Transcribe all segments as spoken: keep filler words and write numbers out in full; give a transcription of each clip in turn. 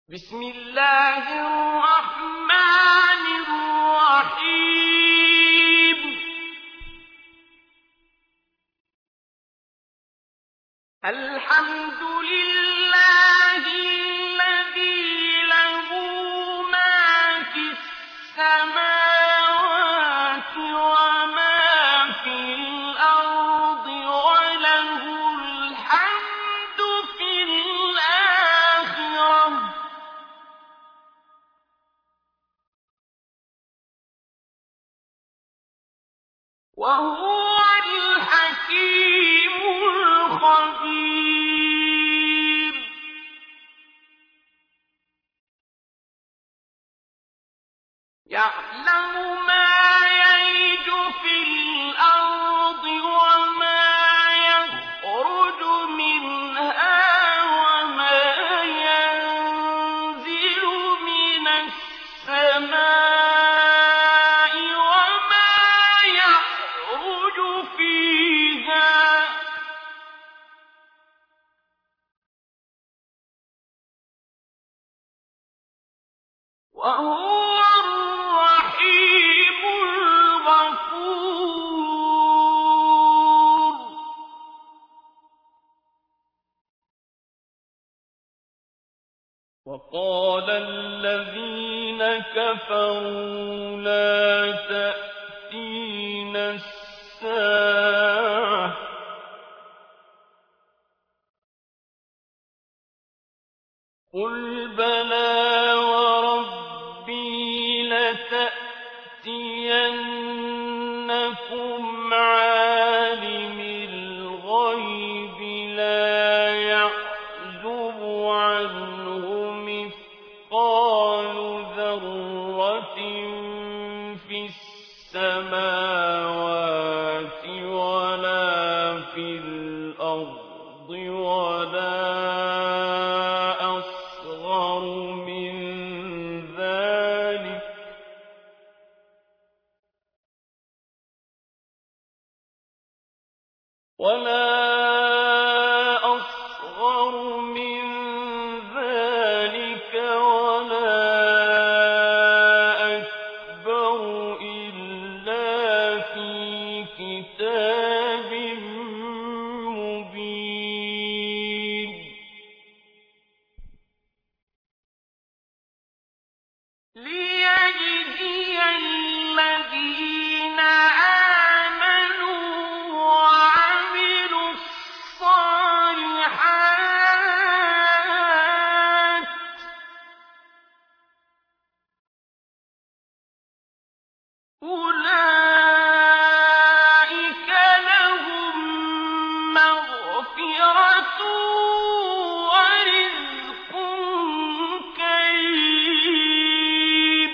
بسم الله الرحمن الرحيم. الحمد لله الذي له ما في السماوات وما في الأرض وله الحمد في الآخرة وهو الحكيم الخبير. يعلم ما يلج في الأرض وما يخرج منها وما ينزل من السماء وما يعرج فيها وهو الرحيم الغفور. وقال الذين كفروا لا تأتينا الساعة قل بلى وربي لتأتينكم عالم الغيب لا يعزب عنه مثقال ذرة في السماوات ولا في الأرض ولا أصغر من ذلك ولا أصغر من ذلك ولا أكبر إلا في كتاب مبين. ليجزي الذين آمنوا وعملوا الصالحات أولئك لهم مغفرة ورزق كريم.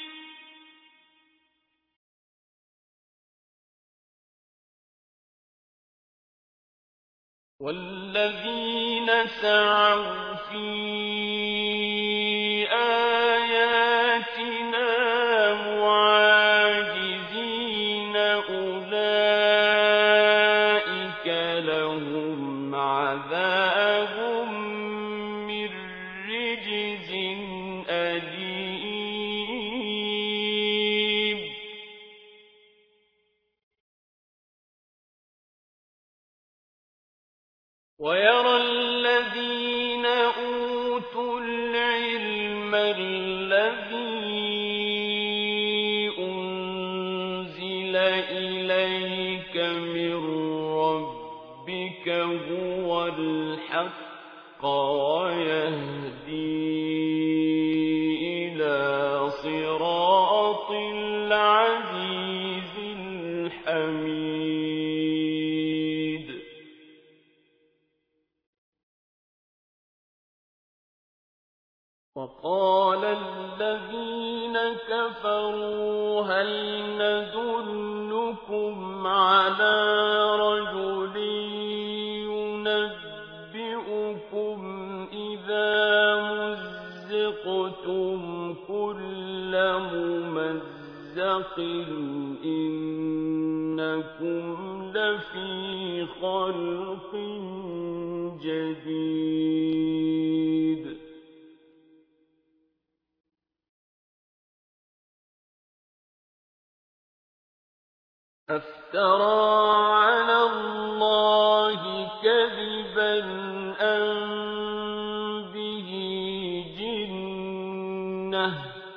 والذين سعوا في آياتنا معاجزين أولئك لهم عذاب من رجز أليم. ويرى الذين أوتوا العلم الذي أنزل إليك من ربك هو الحق ويهدي إلى صراط العزيز الحميد. وقال الذين كفروا هل ندلكم على رجل ينبئكم إذا مزقتم كل ممزق إنكم لفي خلق جديد. أفترى على الله كذبا أم به جنة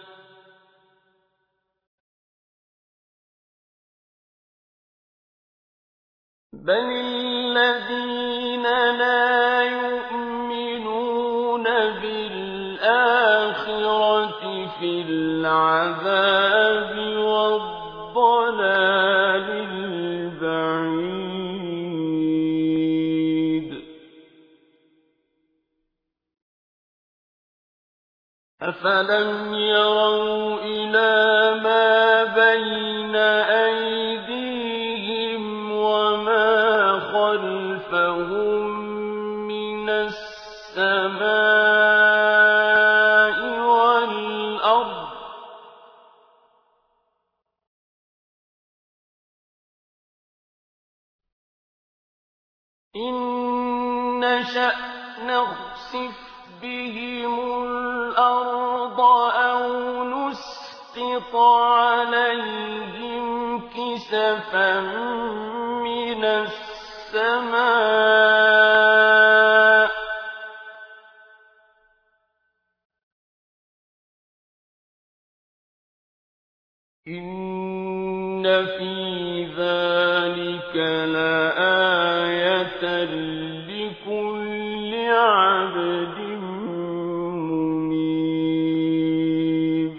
بل الذين لا يؤمنون بالآخرة في العذاب والضلال البعيد أفلم يروا إلى ما بين أيديهم وما خلفهم من السماء والأرض إن نشأ نخسف بهم الأرض أو نسقط عليهم كسفا من السماء إن في ذلك لآية لكل عبد منيب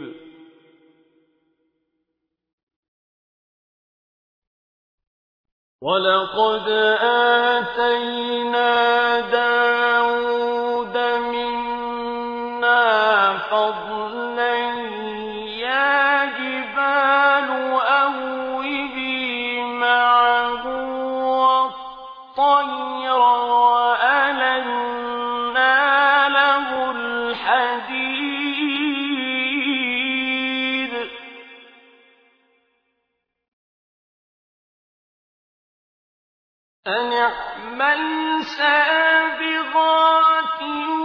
ولقد آتينا داود منا فضلا يا جبال أوبي معه والطير وألنا له الحديد أن اعمل سابغات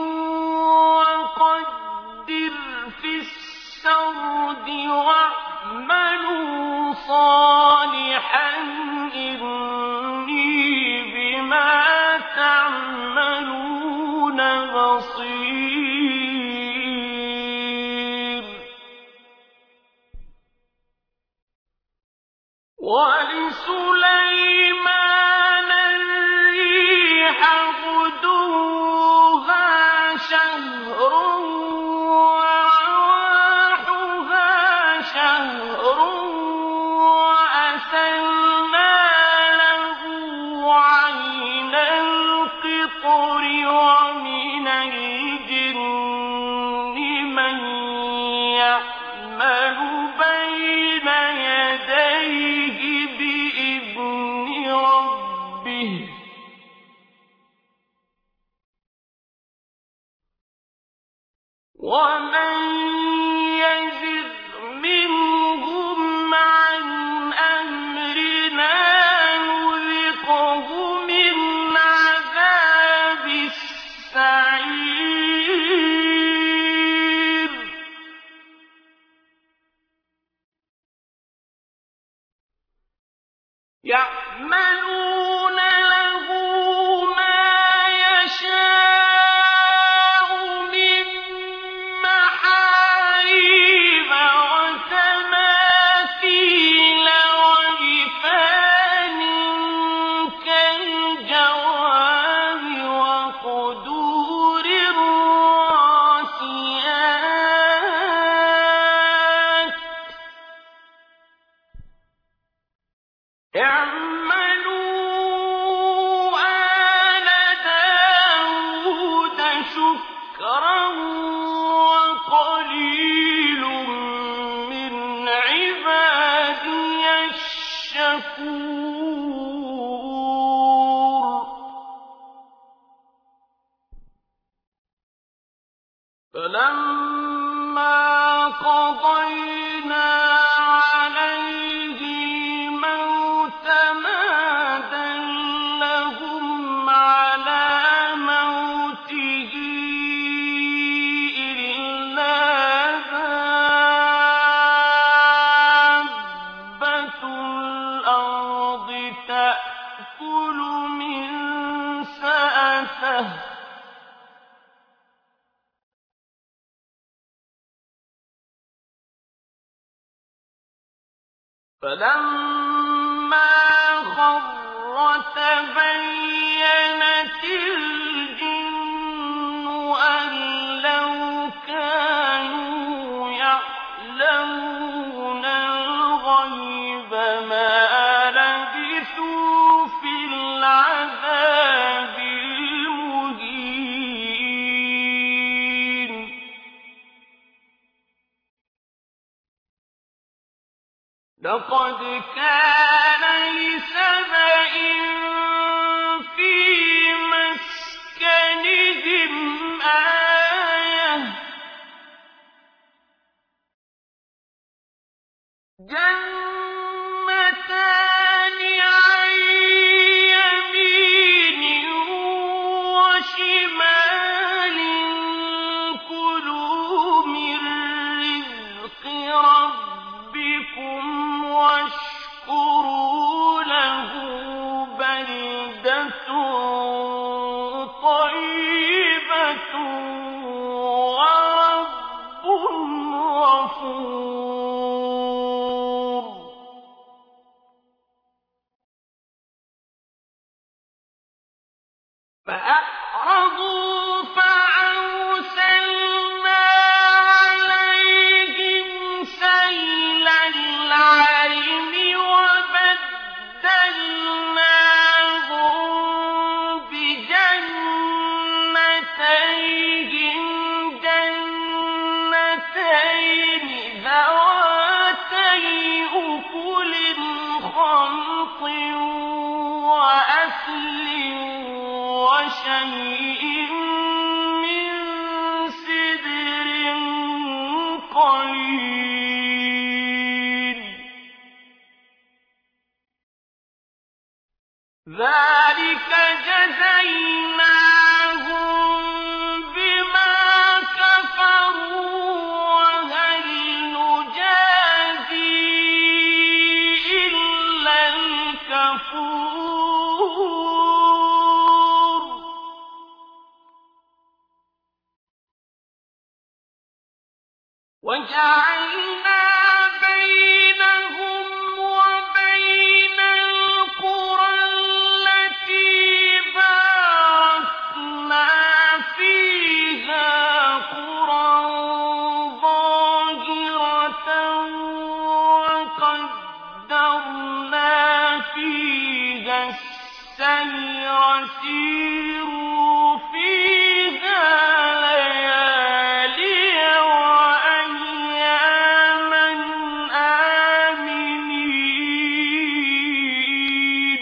وقدر في السرد واعملوا صالحا إني بما تعملون بصير ولسليمان الريح غدوها شهر ورواحها شهر وأسلنا له عين القطر ومن الجن من يعمل بين يديه بإذن ربه ومن يزغ منهم عن أمرنا نذقه من عذاب السعير يعملون له ما يشاء من محاريب وتماثيل وجفان كالجواب وقدور الراسيات اعملوا آل داود شكرا وقليل من عبادي الشكور فلما قضينا عليه الموت ما دلهم على موته إلا دابة الأرض فَلَمَّا خَرَّ تَبَيَّنَتِ الْجِنُّ أَن لَّوْ كَانُوا يَعْلَمُونَ الْغَيْبَ مَا لَبِثُوا فِي الْعَذَابِ الْمُهِينِ لَقَدْ كَانَ لِسَبَإٍ فِي مَسْكَنِهِمْ آيَةٌ ۖ جَنَّتَانِ عَن يَمِينٍ وَشِمَالٍ ۖ كُلُوا مِن رِّزْقِ رَبِّكُمْ وَاشْكُرُوا لَهُ بَلْدَةٌ طَيِّبَةٌ وَرَبٌّ غَفُورٌ فَأَعْرَضُوا فَأَرْسَلْنَا عَلَيْهِمْ سَيْلَ الْعَرِمِ وَبَدَّلْنَاهُم بِجَنَّتَيْهِمْ جَنَّتَيْنِ ذَوَاتَيْ أُكُلٍ خَمْطٍ وَأَثْلٍ وَشَيْءٍ مِّن سِدْرٍ قَلِيلٍ ذَٰلِكَ جَزَيْنَاهُم بِمَا كَفَرُوا ۖ وَهَلْ نُجَازِي إِلَّا الْكَفُورَ وَجَعَلْنَا بَيْنَهُمْ وَبَيْنَ الْقُرَى الَّتِي بَارَكْنَا فِيهَا قُرًى ظَاهِرَةً وَقَدَّرْنَا فِيهَا السَّيْرَ ۖ سِيرُوا فِيهَا لَيَالِيَ وَأَيَّامًا آمِنِينَ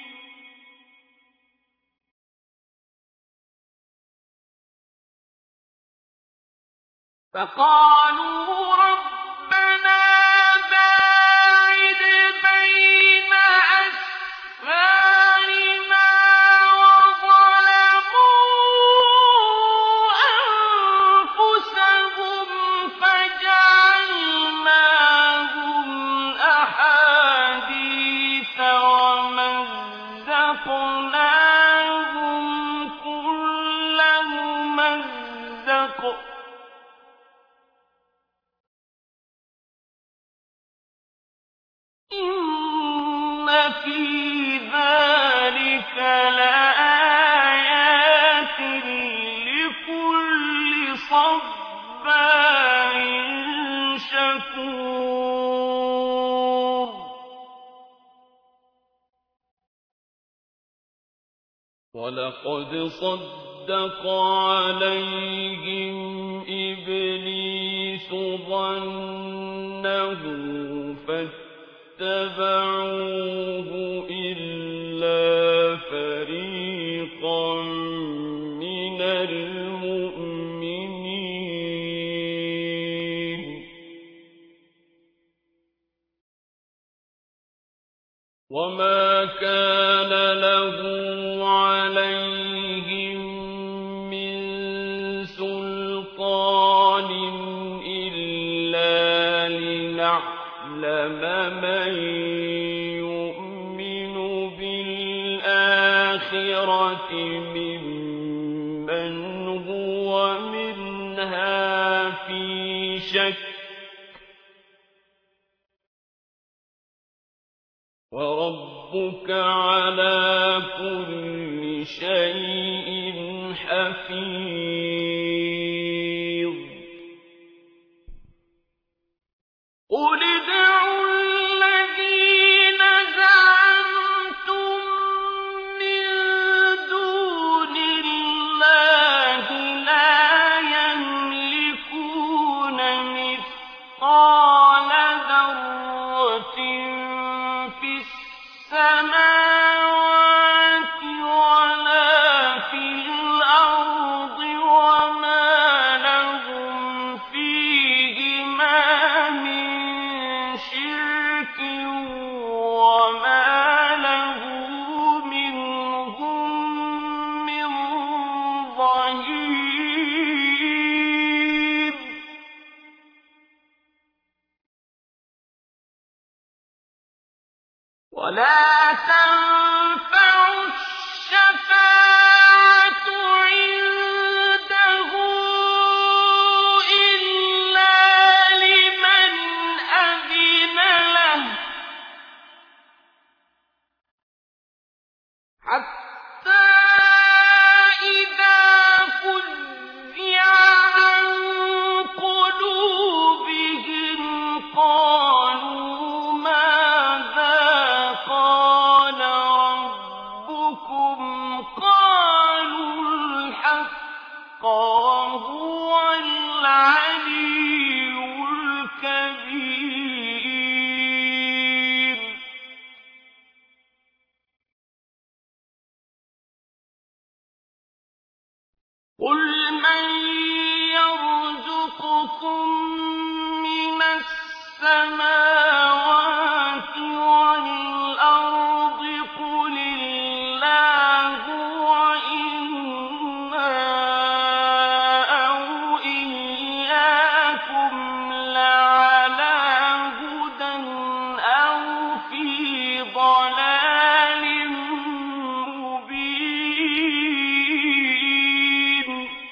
فَقَالُوا رَبَّنَا بَاعِدْ بَيْنَ أَسْفَارِنَا وَظَلَمُوا أَنفُسَهُمْ فَجَعَلْنَاهُمْ أَحَادِيثَ وَمَزَّقْنَاهُمْ كُلَّ مُمَزَّقٍ ۚ إِنَّ فِي ذَٰلِكَ لَآيَاتٍ لِّكُلِّ صَبَّارٍ شَكُورٍ وَلَقَدْ صَدَّقَ عَلَيْهِمْ إِبْلِيسُ ظَنَّهُ فَاتَّبَعُوهُ إِلَّا فَرِيقًا مِّنَ الْمُؤْمِنِينَ وَمَا كَانَ لَهُ عَلَيْهِم مِّن سُلْطَانٍ إِلَّا لِنَعْلَمَ مَن يُؤْمِنُ بِالْآخِرَةِ مِمَّنْ هُوَ مِنْهَا فِي شَكٍّ وربك على كل شيء حفيظ قل ادعوا الذين زعمتم من دون الله لا يملكون مثقال ذرة في السماوات ولا في الأرض وما لهم فيهما من شرك وما له منهم من ظهير ولا تنفع الشفاعة عنده إلا لمن أذن له حتى إذا فزع عن قلوبهم قالوا ماذا قال ربكم قالوا الحق وهو العلي الكبير قل من يرزقكم من السماوات والأرض قل الله وإنا أو إياكم لعلى هدى أو في ضلال مبين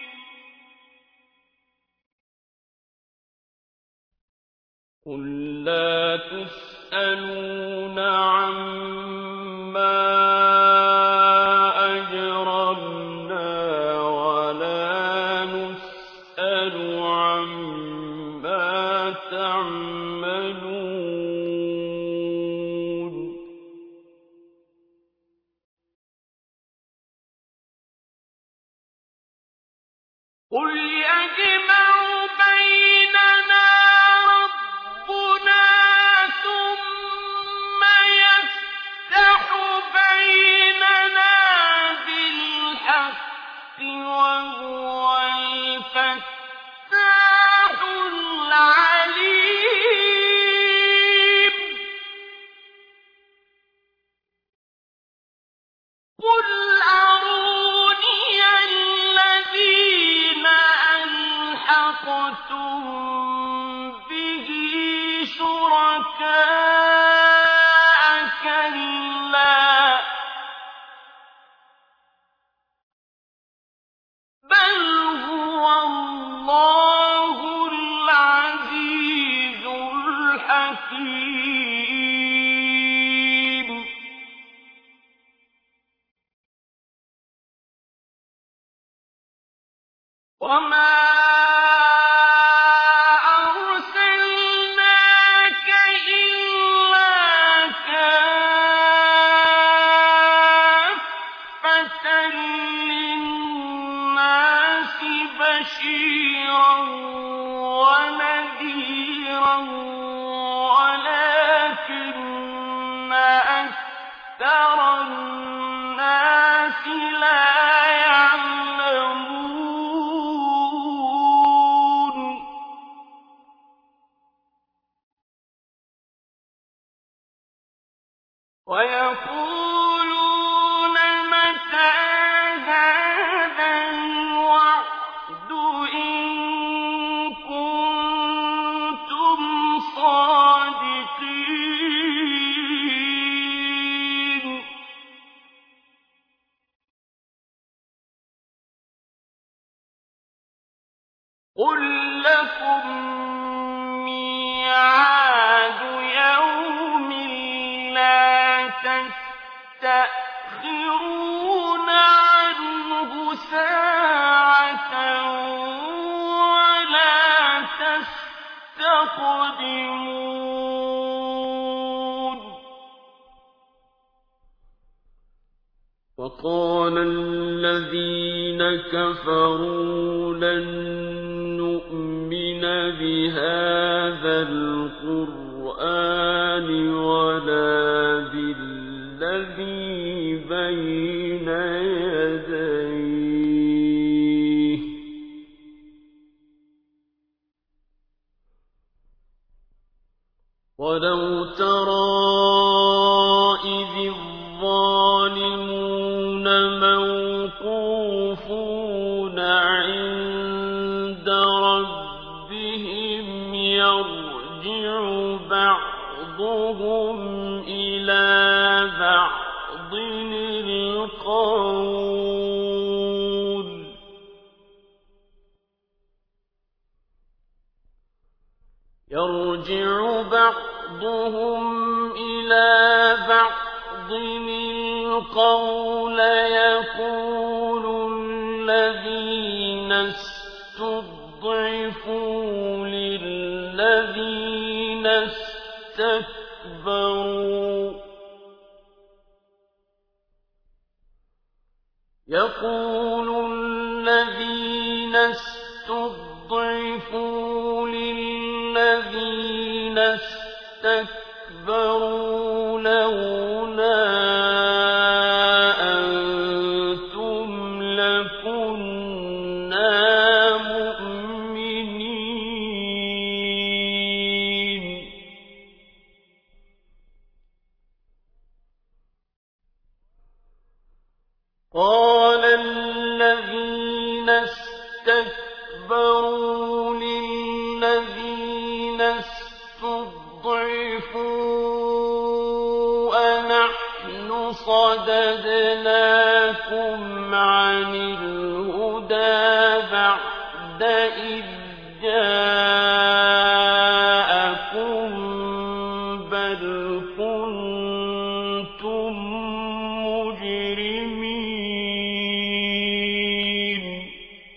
قل لا تسألون عما أجرمنا ولا نسأل عما تعملون قل يجمع بيننا ربنا ثم يفتح بيننا بالحق وهو الفتاح العليم قل أروني الذين ألحقتم به شركاء كلا بل هو الله العزيز الحكيم وما أرسلناك إلا كافة للناس بشيرا ونذيرا ولكن أكثر الناس لا يعلمون ويقولون متى هذا الوعد إن كنتم صادقين قل لكم ميعاد يوم لا يقدمون وقال الذين كفروا لن نؤمن بهذا القرآن ولا بالذي بين يديه ولو ترى إذ الظالمون موقوفون عند ربهم يرجع بعضهم إلى بعض القول يرجع بعضهم إلى بعض القول يقول الذين استضعفوا للذين استكبروا يقول الذين استضعفوا للذين استكبروا لولا أنتم لكنا مؤمنين قال الذين استكبروا للذين استضعفوا أنحن صددناكم عن الهدى بعد إذ جاءكم بل كنتم مجرمين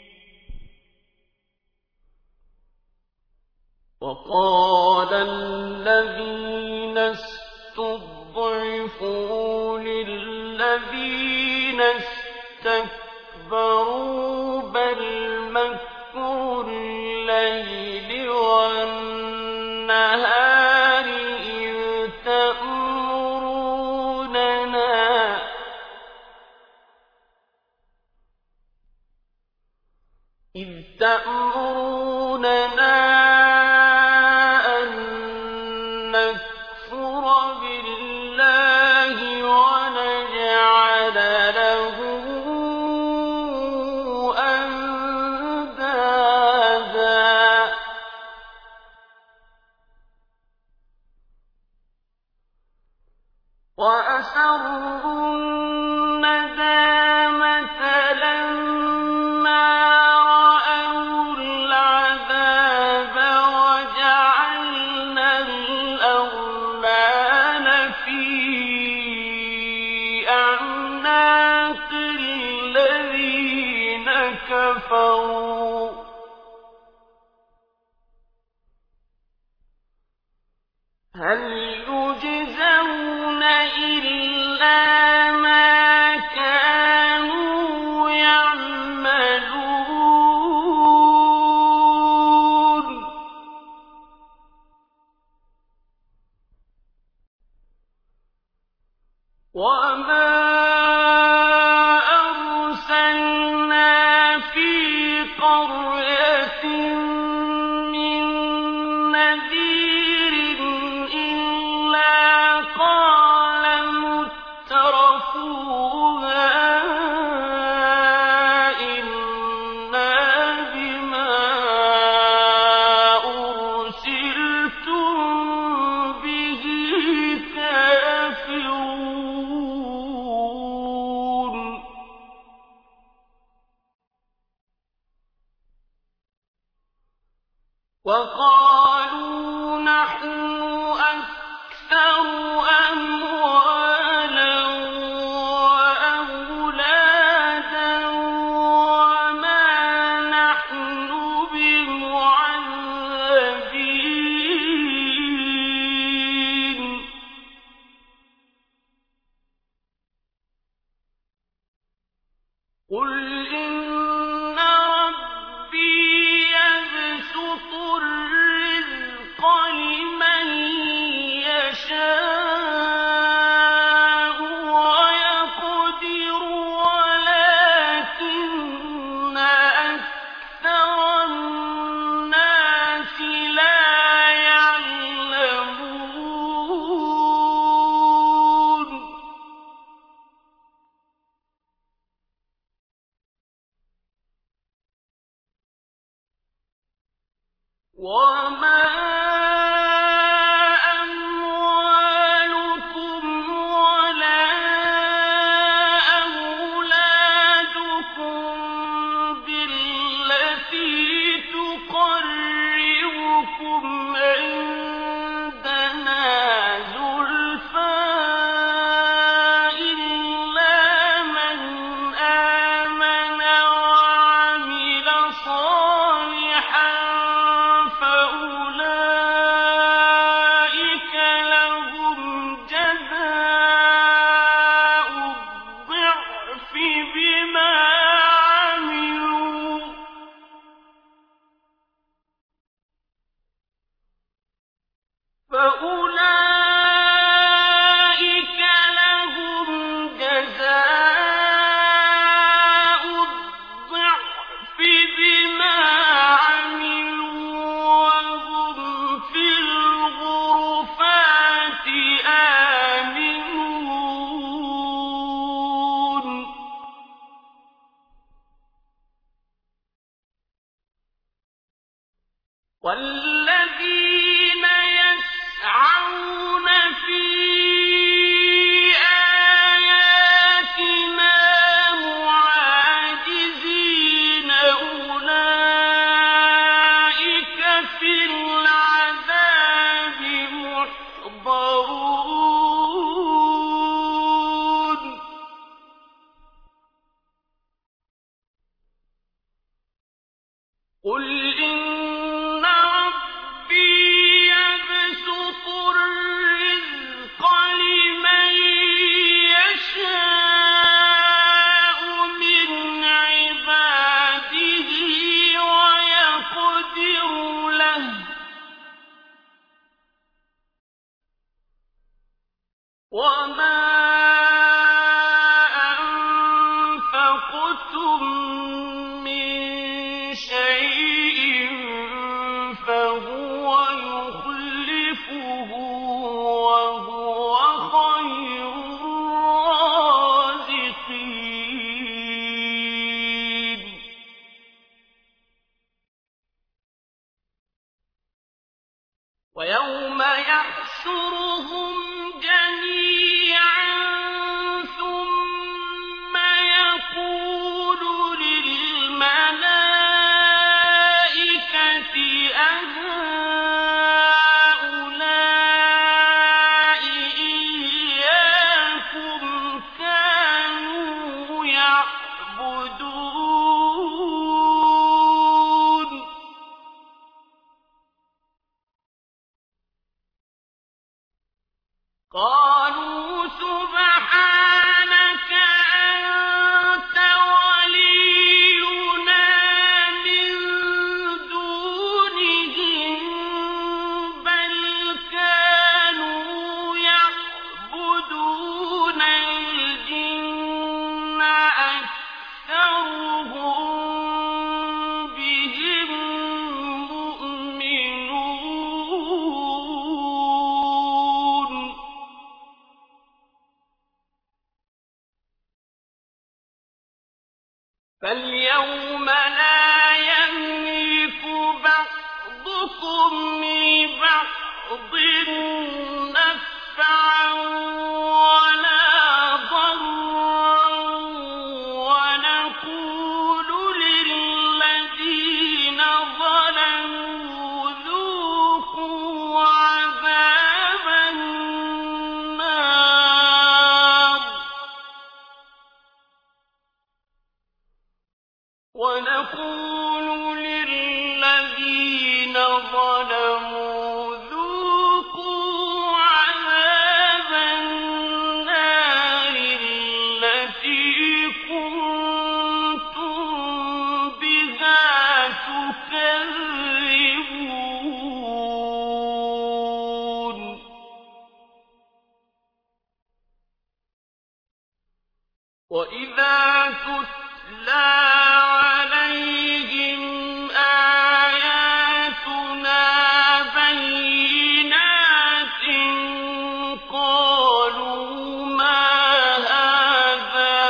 وقال الذين استضعفوا للذين استكبروا بل مكر الليل والنهار إذ تأمروننا إذ تأمروننا أن نكفر بالله ونجعل له أندادا وأسروا الندامة لما رأوا العذاب وجعلنا الأغلال في أعناق الذين كفروا هل يجزون إلا ما كانوا يعملون وما أرسلنا في قرية من نذير إلا قال مترفوها إنا بما أرسلتم به كافرون وقالوا نحن أكثر أموالا وأولادا وما نحن بمعذبين وما أموالكم ولا أولادكم بالتي تقربكم عندنا زلفى إلا من آمن وعمل صالحا فأولئك لهم جزاء الضعف بما عملوا فأولئك لهم جزاء الضعف بما عملوا وهم في الغرفات آمنون والذين يسعون في آياتنا معاجزين أولئك في العذاب محضرون قل إن ربي يبسط الرزق لمن يشاء من عباده ويقدر له وما أنفقتم من شيء فهو يخلفه وهو خير الرازقين ويوم يحشرهم جميعا ثم يقول للملائكة أهؤلاء إياكم كانوا يعبدون قالوا سبحانك أنت ولينا من دونهم بل كانوا يعبدون الجن أكثرهم بهم مؤمنون فاليوم لا يملك بعضكم لبعض نفعا ولا ضرا ونقول للذين ظلموا ذوقوا عذاب النار ونقول للذين ظلموا ذوقوا عذاب النار التي كنتم بها تكذبون وإذا تتلى عليهم آياتنا بينات قالوا ما هذا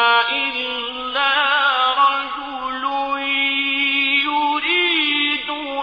إلا رجل يريد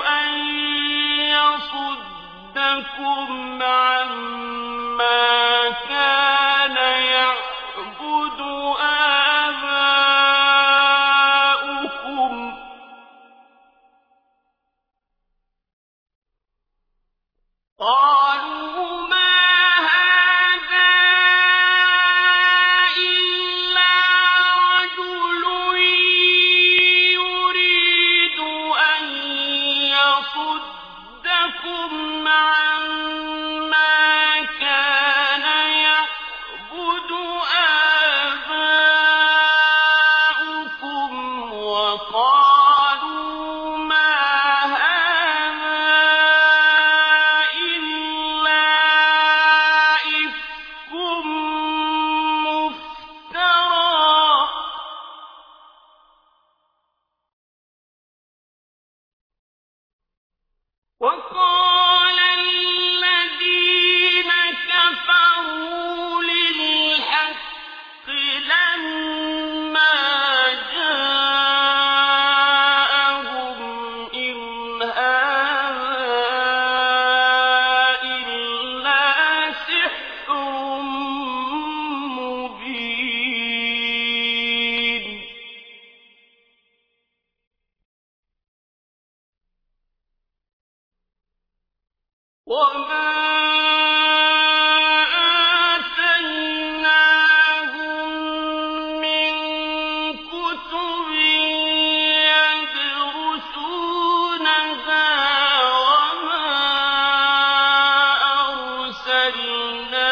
وقال الذين كفروا للحق لما جاءهم إن هذا إلا سحر مبين وما آتيناهم من كتب يدرسونها وما أرسلنا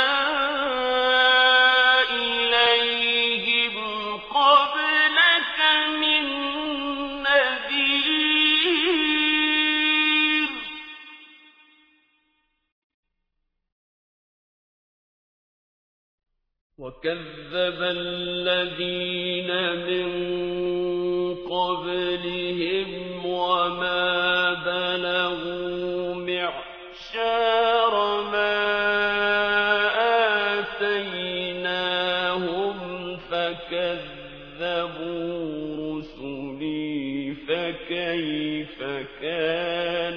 إليهم قبلك من نذير وكذب الذين من قبلهم وما بلغوا معشار ما آتيناهم فكذبوا رسلي فكيف كان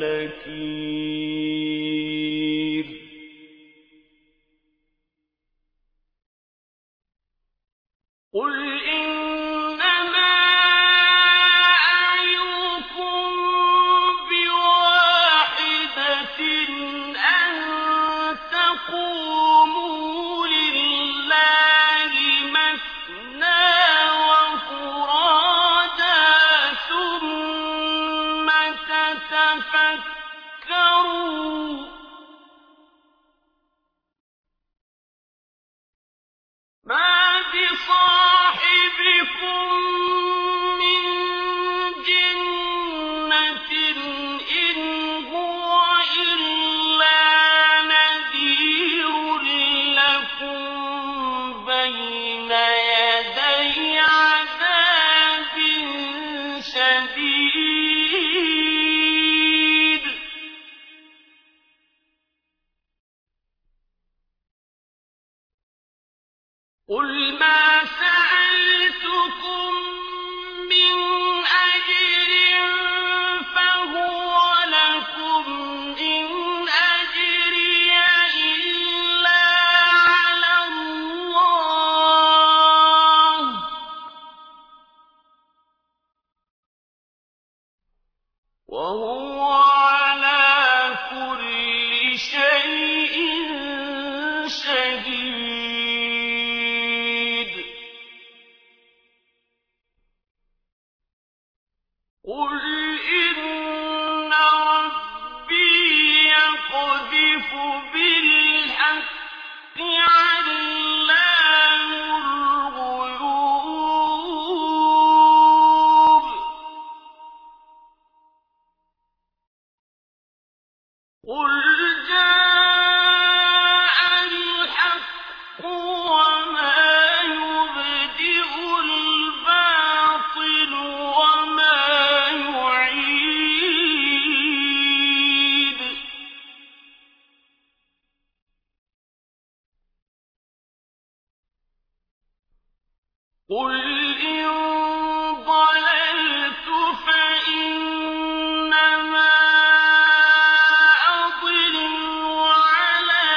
نكير قل إنما أعظكم بواحدة أن تقوموا لله مثنى وفرادا ثم تتفكروا ما بصاحبكم من جنة إن هو إلا نذير لكم بين يدي عذاب شديد قل ما سألتكم من أجر فهو لكم إن أجري إلا على الله وهو على كل شيء شهيد قل إن ربي يقذف بالحق علام الغيوب قل جاء الحق وما يبدئ الباطل وما يعيد قل إن ضللت فإنما أضل على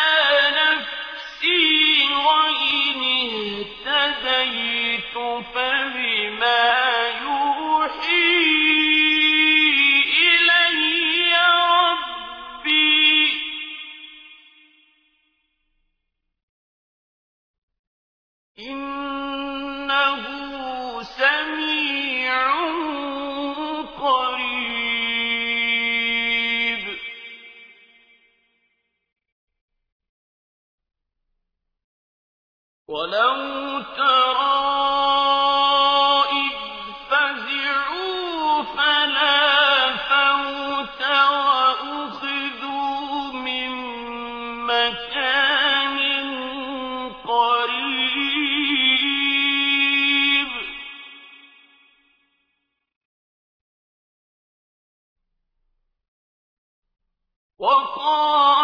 نفسي وإن اهتديت فبما يوحي إلي ربي إنه سميع قريب ولو ترى إذ فزعوا فلا فوت وأخذوا من مكان قريب وقال